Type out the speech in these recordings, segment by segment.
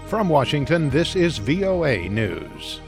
From Washington, this is VOA News.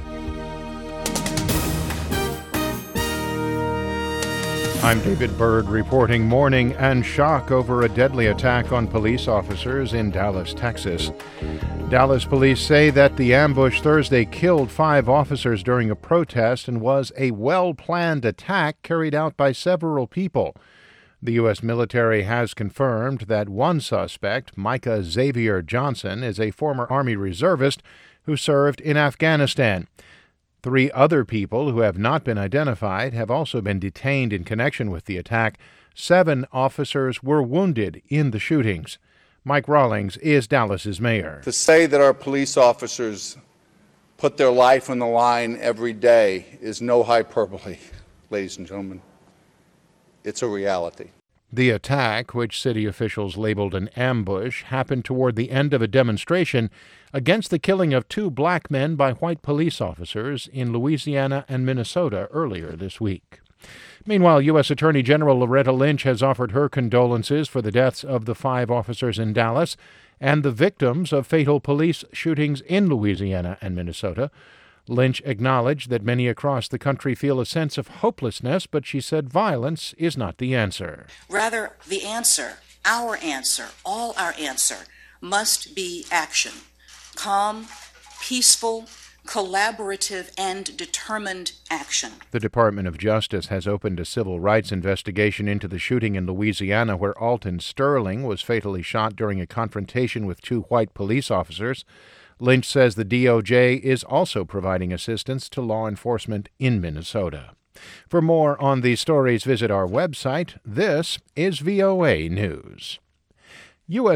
I'm David Byrd reporting mourning and shock over a deadly attack on police officers in Dallas, Texas. Dallas police say that the ambush Thursday killed 5 officers during a protest and was a well-planned attack carried out by several people. The U.S. military has confirmed that one suspect, Micah Xavier Johnson, is a former Army reservist who served in Afghanistan. 3 other people who have not been identified have also been detained in connection with the attack. 7 officers were wounded in the shootings. Mike Rawlings is Dallas's mayor. To say that our police officers put their life on the line every day is no hyperbole, ladies and gentlemen. It's a reality. The attack, which city officials labeled an ambush, happened toward the end of a demonstration against the killing of 2 black men by white police officers in Louisiana and Minnesota earlier this week. Meanwhile, U.S. Attorney General Loretta Lynch has offered her condolences for the deaths of the 5 officers in Dallas and the victims of fatal police shootings in Louisiana and Minnesota. Lynch acknowledged that many across the country feel a sense of hopelessness, but she said violence is not the answer. Rather, the answer, our answer, all our answer, must be action. Calm, peaceful, collaborative, and determined action. The Department of Justice has opened a civil rights investigation into the shooting in Louisiana where Alton Sterling was fatally shot during a confrontation with 2 white police officers. Lynch says the DOJ is also providing assistance to law enforcement in Minnesota. For more on these stories, visit our website. This is VOA News. U.S.